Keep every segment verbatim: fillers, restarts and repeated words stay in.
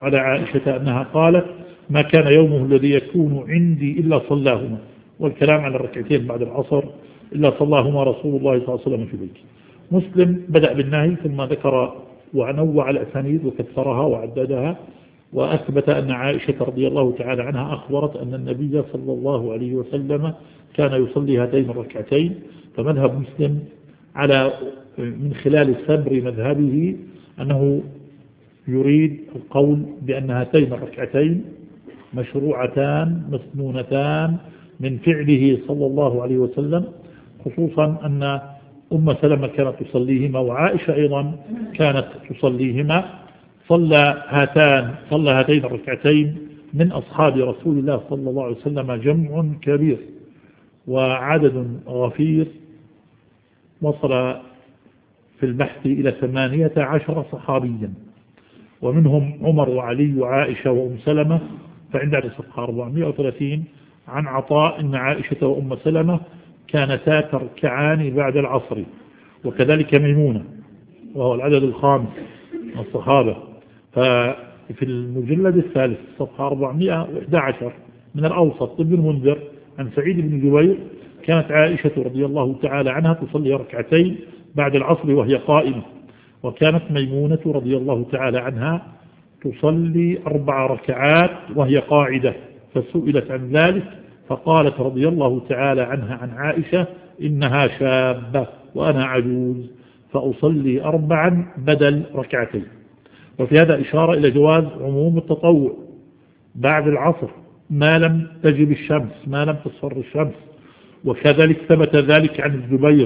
على عائشة أنها قالت ما كان يومه الذي يكون عندي إلا صلاهما، والكلام على الركعتين بعد العصر إلا صلاهما رسول الله صلى الله عليه وسلم في بيته. مسلم بدأ بالنهي ثم ذكر ونوع الأسانيد وكثرها وعددها، وأثبت أن عائشة رضي الله تعالى عنها أخبرت أن النبي صلى الله عليه وسلم كان يصلي هاتين الركعتين. فمذهب مسلم على من خلال سبر مذهبه أنه يريد القول بأن هاتين الركعتين مشروعتان مسنونتان من فعله صلى الله عليه وسلم، خصوصا أن أم سلمة كانت تصليهما وعائشة أيضا كانت تصليهما. صلى هاتان صلى هاتين الركعتين من أصحاب رسول الله صلى الله عليه وسلم جمع كبير وعدد غفير، وصل في البحث إلى ثمانية عشر صحابيا، ومنهم عمر وعلي وعائشة وأم سلمة، فعند عدد صفحة أربعمائة وثلاثين عن عطاء إن عائشة وأم سلمة كانتا تركعان بعد العصر، وكذلك ميمونة وهو العدد الخامس من الصحابة. ففي المجلد الثالث صفحة أربعمائة وإحدى عشر من الأوسط ابن المنذر عن سعيد بن جبير كانت عائشة رضي الله تعالى عنها تصلي ركعتين بعد العصر وهي قائمة، وكانت ميمونة رضي الله تعالى عنها تصلي أربع ركعات وهي قاعدة، فسئلت عن ذلك فقالت رضي الله تعالى عنها عن عائشة إنها شابة وأنا عجوز فأصلي أربعا بدل ركعتين. وفي هذا إشارة إلى جواز عموم التطوع بعد العصر ما لم تجب الشمس ما لم تصفر الشمس، وكذلك ثبت ذلك عن الزبير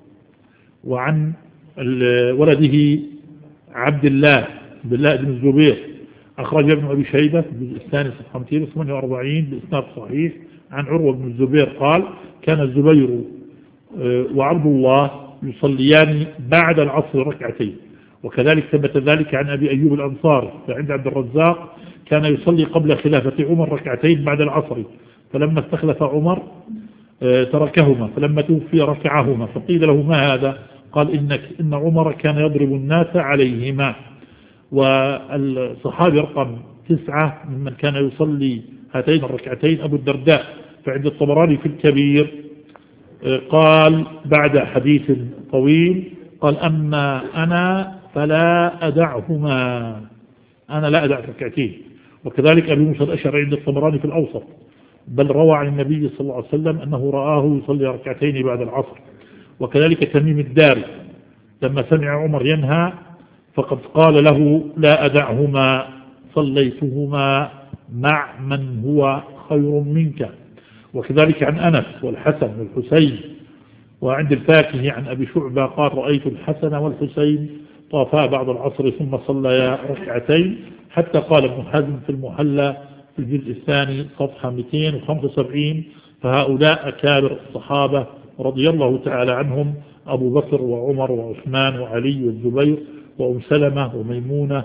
وعن ولده عبد الله بالله بن الزبير. أخرج ابن أبي شيبة في الجزء الثاني صفحة مئتين وثمانية وأربعين بإسناد صحيح عن عروة بن الزبير قال كان الزبير وعبد الله يصليان بعد العصر ركعتين، وكذلك ثبت ذلك عن أبي أيوب الأنصاري فعند عبد الرزاق كان يصلي قبل خلافة عمر ركعتين بعد العصر، فلما استخلف عمر تركهما، فلما توفي ركعهما، فقيل له ما هذا؟ قال إنك إن عمر كان يضرب الناس عليهما. والصحابي رقم تسعة ممن كان يصلي هاتين الركعتين أبو الدرداء، فعند الطبراني في الكبير قال بعد حديث طويل قال أما أنا فلا أدعهما، أنا لا أدع ركعتين. وكذلك أبي موسى الأشعري عند الطبراني في الأوسط بل روى عن النبي صلى الله عليه وسلم أنه رآه يصلي ركعتين بعد العصر. وكذلك تميم الداري لما سمع عمر ينهى فقد قال له لا أدعهما صليتهما مع من هو خير منك. وكذلك عن أنس والحسن والحسين. وعند الفاكهي عن أبي شعبة قال رأيت الحسن والحسين طافا بعد العصر ثم صليا ركعتين، حتى قال ابن حزم في المحلى في الجزء الثاني صفحة مئتين وخمسة وسبعين فهؤلاء أكابر الصحابة رضي الله تعالى عنهم أبو بكر وعمر وعثمان وعلي والزبير وأم سلمة وميمونة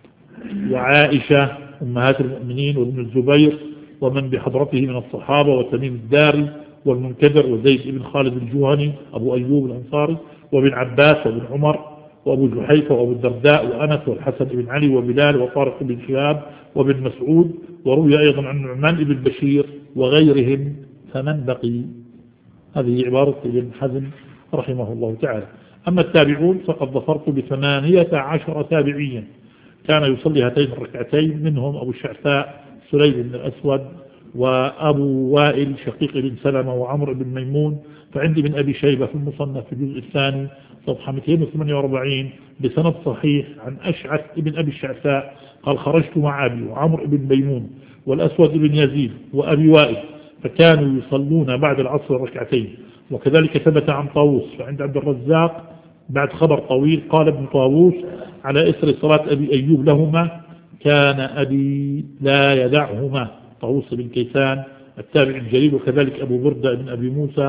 وعائشة أمهات المؤمنين وابن الزبير ومن بحضرته من الصحابة وتميم الداري والمنكدر وزيد بن خالد الجهني أبو أيوب الأنصاري وابن عباس وابن عمر وأبو جحيفة وأبو الدرداء وأنس والحسن بن علي وبلال وطارق بن شهاب وابن مسعود. وروي أيضا عن نعمان بن بشير وغيرهم فمن بقي. هذه عبارة ابن حزم رحمه الله تعالى. أما التابعون فقد ظفرت بثمانية عشر تابعيا كان يصلي هاتين الركعتين، منهم أبو الشعثاء سليم بن الأسود وأبو وائل شقيق بن سلمة وعمر بن ميمون. فعندي من أبي شيبة في المصنف في الجزء الثاني صفحة مئتين وثمانية وأربعين بسند صحيح عن أشعث بن أبي الشعثاء قال خرجت مع أبي وعمر بن ميمون والأسود بن يزيد وأبي وائل فكانوا يصلون بعد العصر ركعتين. وكذلك ثبت عن طاووس فعند عبد الرزاق بعد خبر طويل قال ابن طاووس على إثر صلاة أبي أيوب لهما كان أبي لا يدعهما، طاووس بن كيسان التابع الجليل. وكذلك أبو بردة بن أبي موسى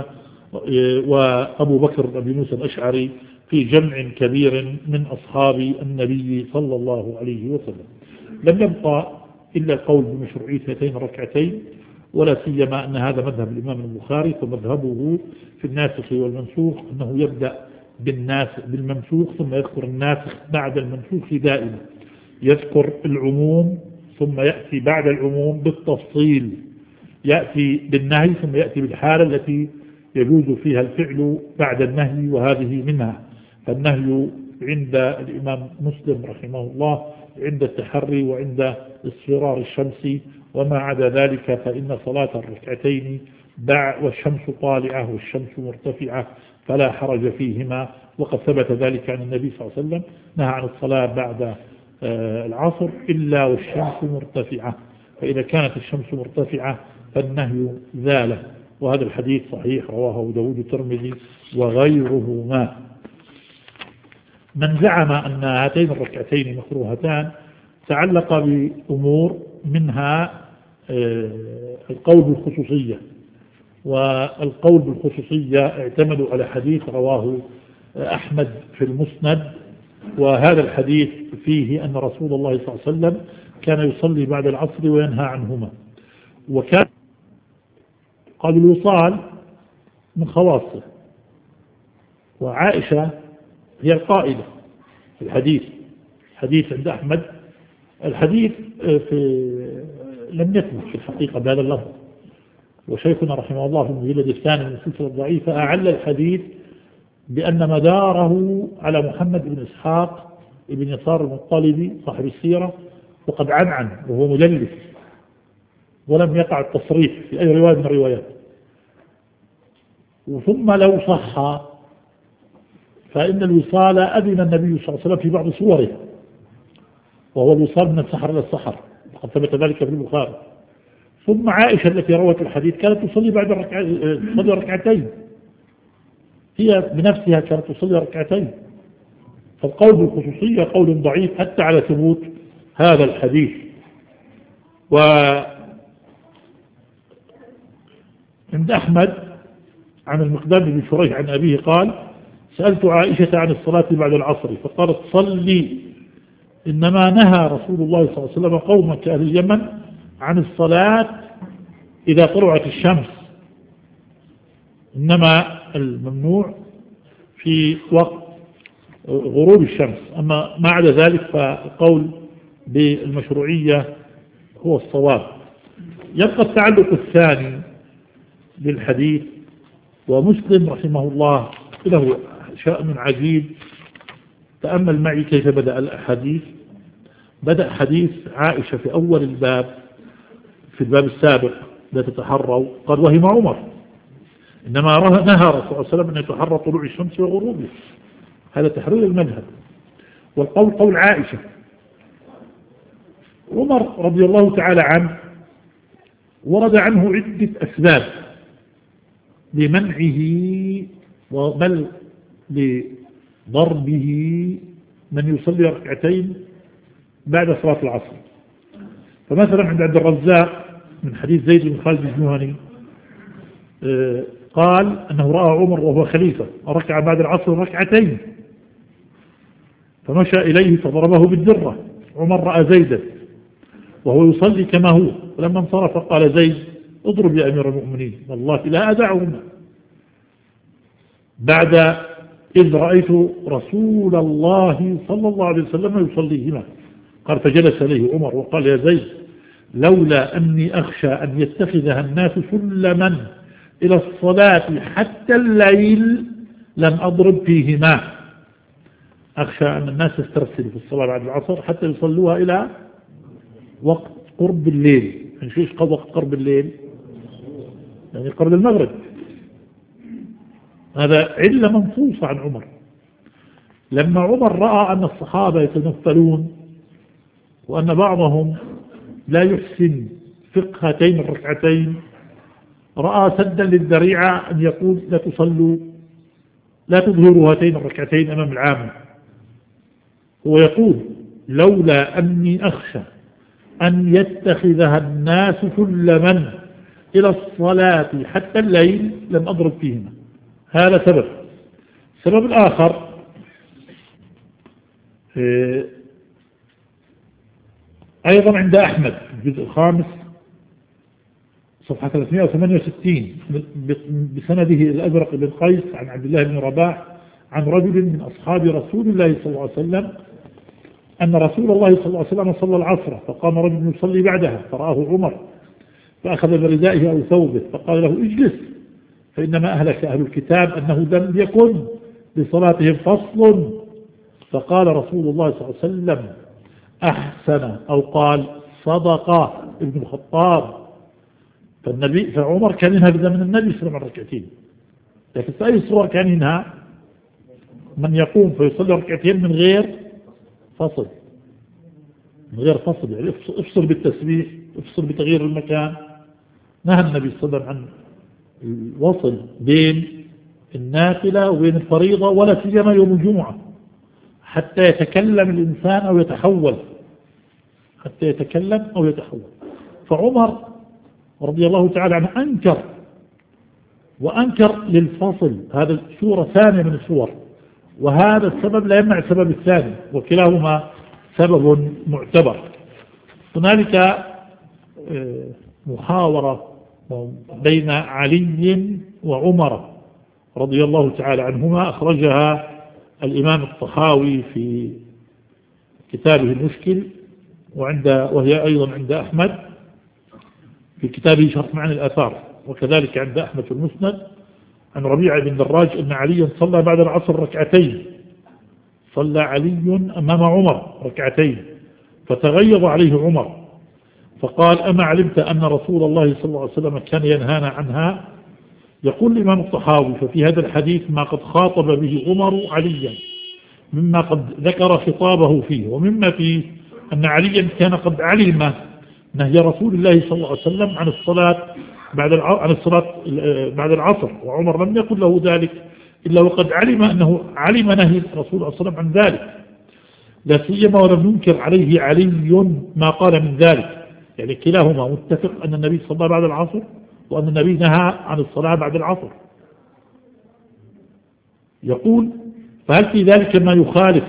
وأبو بكر بن أبي موسى الأشعري في جمع كبير من أصحاب النبي صلى الله عليه وسلم. لم يبقى إلا القول بمشروعية هاتين الركعتين، ولا سيما أن هذا مذهب الإمام البخاري، فمذهبه في الناسخ والمنسوخ أنه يبدأ بالناسخ بالمنسوخ ثم يذكر الناسخ بعد المنسوخ دائما. يذكر العموم ثم يأتي بعد العموم بالتفصيل، يأتي بالنهي ثم يأتي بالحالة التي يجوز فيها الفعل بعد النهي، وهذه منها. فالنهي عند الإمام مسلم رحمه الله عند التحري وعند اصفرار الشمس، وما عدا ذلك فإن صلاة الركعتين والشمس طالعة والشمس مرتفعة فلا حرج فيهما، وقد ثبت ذلك عن النبي صلى الله عليه وسلم نهى عن الصلاة بعد العصر إلا والشمس مرتفعة، فإذا كانت الشمس مرتفعة فالنهي زاله. وهذا الحديث صحيح رواه أبو داود الترمذي وغيرهما. من زعم أن هاتين الركعتين مكروهتان تعلق بأمور منها القول بالخصوصية، والقول بالخصوصية اعتمدوا على حديث رواه أحمد في المسند، وهذا الحديث فيه أن رسول الله صلى الله عليه وسلم كان يصلي بعد العصر وينهى عنهما، وكان قال الوصال من خواصه، وعائشة هي القائلة في الحديث. حديث عند أحمد الحديث في لم يثبت في الحقيقة بهذا اللفظ، وشيخنا رحمه الله في المجلد الثاني من السلسلة الضعيفة أعل الحديث بأن مداره على محمد بن إسحاق بن يسار المطلبي صاحب السيرة، وقد عنعن وهو مدلس ولم يقع التصريح في أي رواية من الروايات. ثم لو صح فإن الوصال أذن النبي صلى الله عليه وسلم في بعض صوره، وهو الوصال من السحر إلى السحر، وقد ثبت ذلك في البخاري. ثم عائشة التي روت الحديث كانت تصلي بعد تصلي ركعتين، هي بنفسها كانت تصلي ركعتين. فالقول بالخصوصية قول ضعيف حتى على ثبوت هذا الحديث. وعند أحمد عن المقدام بن شريح عن أبيه قال: سألت عائشة عن الصلاة بعد العصر فقالت: صلي، إنما نهى رسول الله صلى الله عليه وسلم قوما كأهل اليمن عن الصلاة إذا طلعت الشمس، إنما الممنوع في وقت غروب الشمس، أما ما عدا ذلك فالقول بالمشروعية هو الصواب. يبقى التعلق الثاني للحديث، ومسلم رحمه الله له شأن عجيب. تأمل معي كيف بدأ الحديث. بدأ حديث عائشة في أول الباب، في الباب السابق: لا تتحروا، قال: وهم عمر، إنما نهى رسول الله صلى الله عليه وسلم أن يتحرى طلوع الشمس وغروبها. هذا تحرير المذهب، والقول قول عائشة. عمر رضي الله تعالى عنه ورد عنه عدة أسباب لمنعه بل لضربه من يصلي ركعتين بعد صلاة العصر. فمثلا عند عبد الرزاق من حديث زيد بن خالد الجهني قال أنه رأى عمر وهو خليفة ركع بعد العصر ركعتين، فمشى إليه فضربه بالدرة. عمر رأى زيدا وهو يصلي كما هو، فلما انصرف قال زيد: اضرب يا أمير المؤمنين، والله لا أدعهما، بعد إذ رأيت رسول الله صلى الله عليه وسلم يصليهما. قال: فجلس إليه عمر وقال: يا زيد، لولا أني أخشى أن يتخذها الناس سلما إلى الصلاة حتى الليل لم أضرب فيهما. أخشى أن الناس يسترسلوا في الصلاة بعد العصر حتى يصلوها إلى وقت قرب الليل. يعني ايش وقت قرب الليل؟ يعني قبل المغرب. هذا علة منصوصة عن عمر. لما عمر رأى أن الصحابة يتنفلون وأن بعضهم لا يحسن فقه هاتين الركعتين، رأى سدا للذريعة أن يقول: لا تصلوا، لا تظهروا هاتين الركعتين أمام العامة. هو يقول: لولا أني أخشى أن يتخذها الناس سلما إلى الصلاة حتى الليل لم أضرب فيهما. هذا سبب. السبب الآخر أيضا عند أحمد الجزء الخامس صفحة ثلاثمائة وثمانية وستين بسنده الأزرق بن قيس عن عبد الله بن رباح عن رجل من أصحاب رسول الله صلى الله عليه وسلم أن رسول الله صلى الله عليه وسلم صلى العصر فقام رجل يصلي بعدها فرآه عمر فأخذ بردائه أو ثوبه فقال له اجلس فإنما أهلك أهل الكتاب أنه لم يكن بصلاتهم فصل. فقال رسول الله صلى الله عليه وسلم أحسن أو قال صدق ابن الخطاب. فالنبي فعمر كان ينهى بزمن النبي صلى الله عليه وسلم ركعتين، لكن في أي صورة كان ينهى؟ من يقوم فيصلي ركعتين من غير فصل، من غير فصل يعني افصل بالتسبيح، افصل بتغيير المكان. نهى النبي صلى الله عليه وسلم عن الوصل بين النافلة وبين الفريضة ولا سيما يوم الجمعة حتى يتكلم الإنسان أو يتحول، حتى يتكلم أو يتحول. فعمر رضي الله تعالى عنه أنكر، وأنكر للفصل، هذا صورة ثانية من الصور، وهذا السبب لا يمنع السبب الثاني، وكلاهما سبب معتبر. هنالك محاورة بين علي وعمر رضي الله تعالى عنهما أخرجها الإمام الطحاوي في كتابه المشكل، وعند وهي أيضا عند أحمد في كتابه شرح معاني الآثار، وكذلك عند أحمد في المسند عن ربيعة بن دراج أن عليا صلى بعد العصر ركعتين، صلى علي أمام عمر ركعتين فتغيظ عليه عمر فقال أما علمت أن رسول الله صلى الله عليه وسلم كان ينهانا عنها؟ يقول الإمام الطحاوي ففي هذا الحديث ما قد خاطب به عمر عليا مما قد ذكر خطابه فيه، ومما فيه أن عليا كان قد علم نهي رسول الله صلى الله عليه وسلم عن الصلاة بعد عن الصلاة بعد العصر، وعمر لم يقل له ذلك إلا وقد علم أنه علم نهي الرسول صلى الله عليه وسلم عن ذلك، لا سيما ولم ينكر عليه علي ما قال من ذلك. يعني كلاهما متفق أن النبي صلى الله بعد العصر وأن النبي نهى عن الصلاة بعد العصر. يقول فهل في ذلك ما يخالف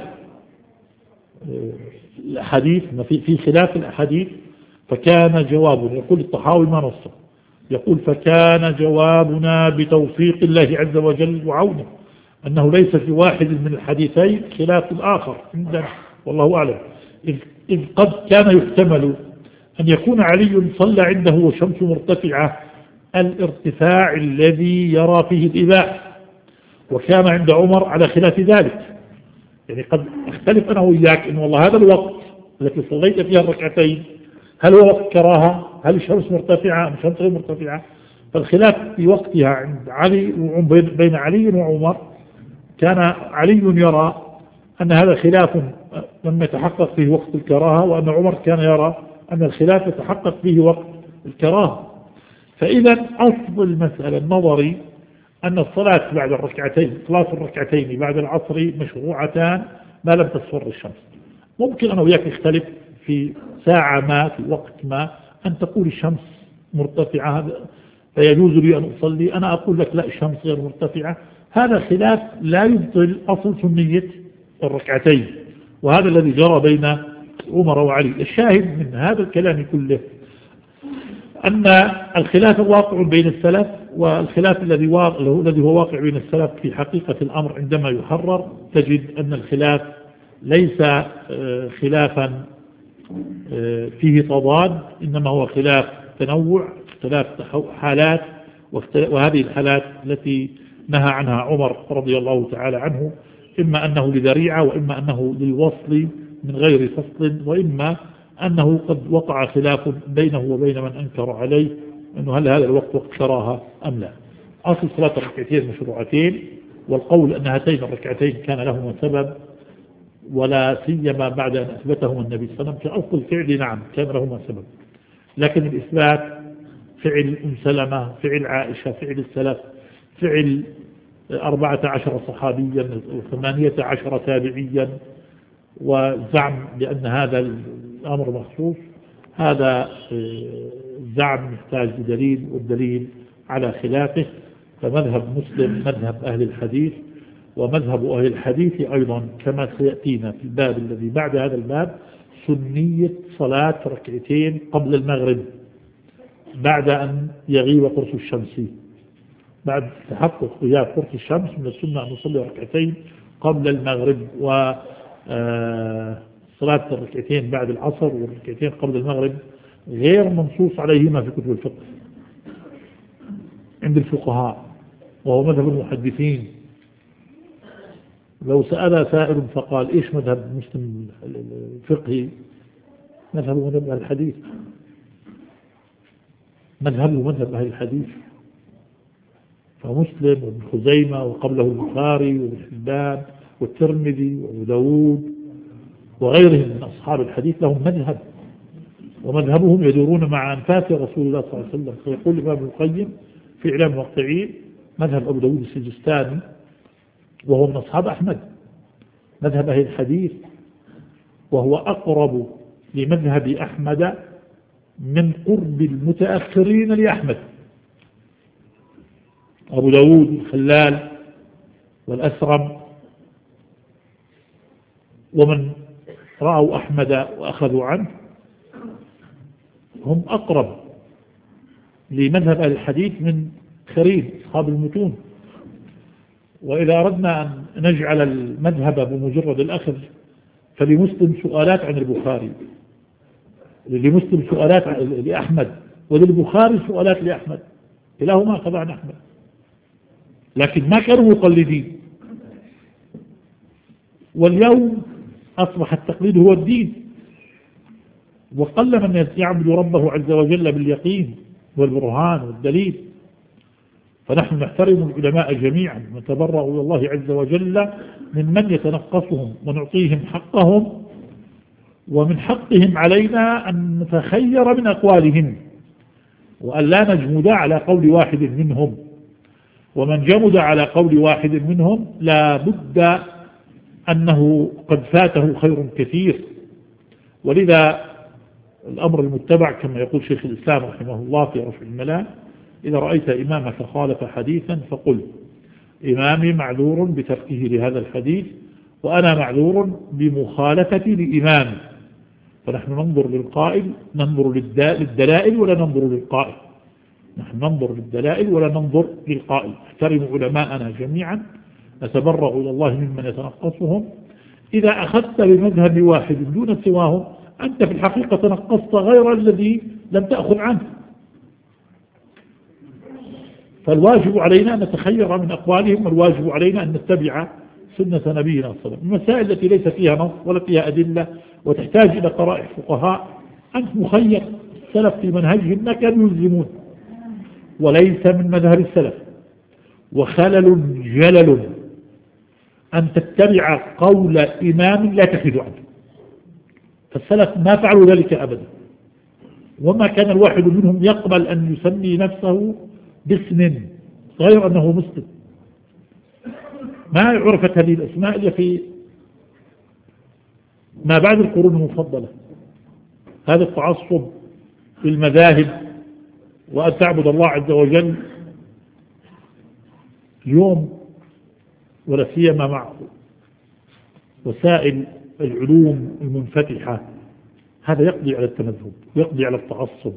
الأحاديث، ما في في خلاف الأحاديث؟ فكان جوابنا، يقول الطحاوي ما نصه، يقول فكان جوابنا بتوفيق الله عز وجل وعونه أنه ليس في واحد من الحديثين خلاف الآخر عندنا والله أعلم، إذ, إذ قد كان يحتمل أن يكون علي صلى عنده والشمس مرتفعة الارتفاع الذي يرى فيه الإباء، وكان عند عمر على خلاف ذلك. يعني قد اختلف أنا وإياك إن والله هذا الوقت التي صليت فيها الركعتين هل هو وقت كراهة، هل الشمس مرتفعة أم الشمس غير مرتفعة؟ فالخلاف في وقتها عند علي بين علي وعمر كان علي يرى أن هذا خلاف لم يتحقق فيه وقت الكراهة، وأن عمر كان يرى أن الخلاف يتحقق فيه وقت الكراهة. فإذا أصل المسألة النظري أن الصلاة بعد الركعتين، صلاة الركعتين بعد العصر مشروعتان ما لم تصفر الشمس. ممكن أنا وياك نختلف في ساعة ما في وقت ما أن تقول الشمس مرتفعة فيجوز لي أن أصلي، أنا أقول لك لا الشمس غير مرتفعة، هذا خلاف لا يبطل أصل سنية الركعتين، وهذا الذي جرى بين عمر وعلي. الشاهد من هذا الكلام كله أن الخلاف واقع بين السلف، والخلاف الذي واقع الذي هو واقع بين السلف في حقيقة الأمر عندما يحرر تجد أن الخلاف ليس خلافا فيه تضاد، إنما هو خلاف تنوع، اختلاف حالات، وهذه الحالات التي نهى عنها عمر رضي الله تعالى عنه إما أنه لذريعة، وإما أنه للوصل من غير فصل، وإما أنه قد وقع خلاف بينه وبين من أنكر عليه أنه هل هذا الوقت وقت كراهة أم لا. أصل صلاة الركعتين مشروعتين، والقول أن هاتين الركعتين كان لهما سبب، ولا سيما بعد أن أثبتهما النبي صلى الله عليه وسلم في أصل الفعل نعم كان لهما سبب، لكن الإثبات فعل أم سلمة، فعل عائشة، فعل السلف، فعل أربعة عشر صحابيا وثمانية عشر تابعيا، وزعم بأن هذا الأمر مخصوص، هذا زعم يحتاج لدليل، والدليل على خلافه. فمذهب مسلم مذهب أهل الحديث، ومذهب أهل الحديث أيضا كما سيأتينا في الباب الذي بعد هذا الباب سنية صلاة ركعتين قبل المغرب بعد أن يغيب قرص الشمس، بعد تحقق غياب قرص الشمس من السنة أن نصلي ركعتين قبل المغرب. و صلاة الركعتين بعد العصر والركعتين قبل المغرب غير منصوص عليهما في كتب الفقه عند الفقهاء، وهو مذهب المحدثين. لو سأل سائل فقال إيش مذهب مسلم الفقهي؟ مذهبه مذهب أهل الحديث، مذهبه مذهب أهل الحديث. فمسلم وابن خزيمة وقبله البخاري وابن حبان والترمذي وابو داود وغيرهم من أصحاب الحديث لهم مذهب، ومذهبهم يدورون مع أنفاس رسول الله صلى الله عليه وسلم. فيقول الإمام ابن القيم في إعلام الموقعين مذهب أبو داود السجستاني وهو من أصحاب أحمد مذهب أهل الحديث، وهو أقرب لمذهب أحمد من قرب المتأخرين لأحمد. أبو داود الخلال والأسرم ومن رأوا أحمد وأخذوا عنه هم أقرب لمذهب أهل الحديث من خريج أصحاب المتون. وإذا أردنا أن نجعل المذهب بمجرد الأخذ فلمسلم سؤالات عن البخاري، لمسلم سؤالات لأحمد، وللبخاري سؤالات لأحمد، كلاهما أخذ عن أحمد، لكن ما كانوا مقلدين. واليوم أصبح التقليد هو الدين، وقل من يعبد ربه عز وجل باليقين والبرهان والدليل. فنحن نحترم العلماء جميعا ونتبرأ إلى الله عز وجل من من يتنقصهم ونعطيهم حقهم، ومن حقهم علينا أن نتخير من أقوالهم وأن لا نجمد على قول واحد منهم، ومن جمد على قول واحد منهم لا بد أنه قد فاته خير كثير. ولذا الأمر المتبع كما يقول شيخ الإسلام رحمه الله في رفع الملام: إذا رأيت إمامك خالف حديثا فقل إمامي معذور بتركه لهذا الحديث وأنا معذور بمخالفتي لإمامي. فنحن ننظر للقائل، ننظر للدلائل ولا ننظر للقائل، نحن ننظر للدلائل ولا ننظر للقائل. احترم علماءنا جميعا، نتبرأ إلى الله ممن يتنقصهم. إذا أخذت بمذهب واحد دون سواهم أنت في الحقيقة تنقصت غير الذي لم تأخذ عنه. فالواجب علينا أن نتخير من أقوالهم، والواجب علينا أن نتبع سنة نبينا صلى الله عليه وسلم. المسائل التي ليس فيها نص ولا فيها أدلة وتحتاج إلى قرائح فقهاء أنت مخير. السلف في منهجهم ما كانوا يلزمون، وليس من مذهب السلف، وخلل جلل أن تتبع قول إمام لا تحيد عنه. فالسلف ما فعلوا ذلك أبدا، وما كان الواحد منهم يقبل أن يسمي نفسه باسم غير أنه مسلم. ما عرفت هذه الأسماء إلا في ما بعد القرون المفضلة. هذا التعصب في المذاهب وأن تعبد الله عز وجل اليوم، ولا سيما مع وسائل العلوم المنفتحة، هذا يقضي على التمذهب، يقضي على التعصب.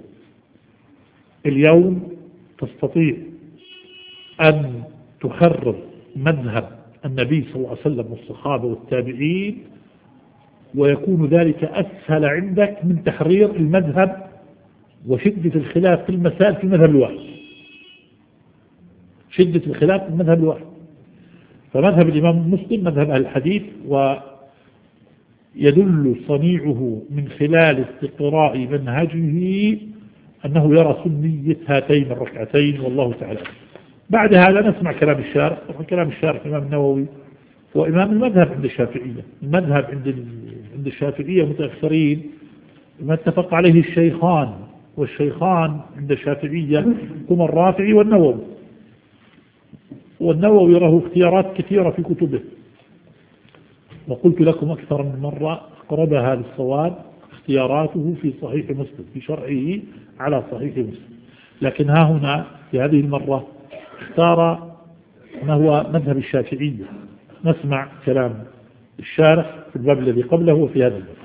اليوم تستطيع أن تحرر مذهب النبي صلى الله عليه وسلم والصحابة والتابعين، ويكون ذلك أسهل عندك من تحرير المذهب وشدة الخلاف في المسائل في المذهب الواحد. شدة الخلاف في المذهب الواحد. فمذهب الإمام مسلم مذهب أهل الحديث، ويدل صنيعه من خلال استقراء منهجه أنه يرى سنية هاتين الركعتين، والله تعالى. بعد هذا نسمع كلام الشارح. طبعا كلام الشارح الإمام النووي هو إمام المذهب عند الشافعية. المذهب عند عند الشافعية متأخرين ما اتفق عليه الشيخان، والشيخان عند الشافعية هما الرافعي والنووي. والنووي له اختيارات كثيرة في كتبه، وقلت لكم أكثر من مرة أقربها للصواب اختياراته في صحيح مسلم، في شرعه على صحيح مسلم. لكن ها هنا في هذه المرة اختار ما هو مذهب الشافعية. نسمع كلام الشارح في الباب الذي قبله وفي هذا الباب.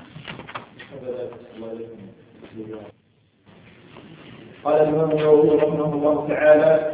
قال الإمام النووي رحمه الله تعالى: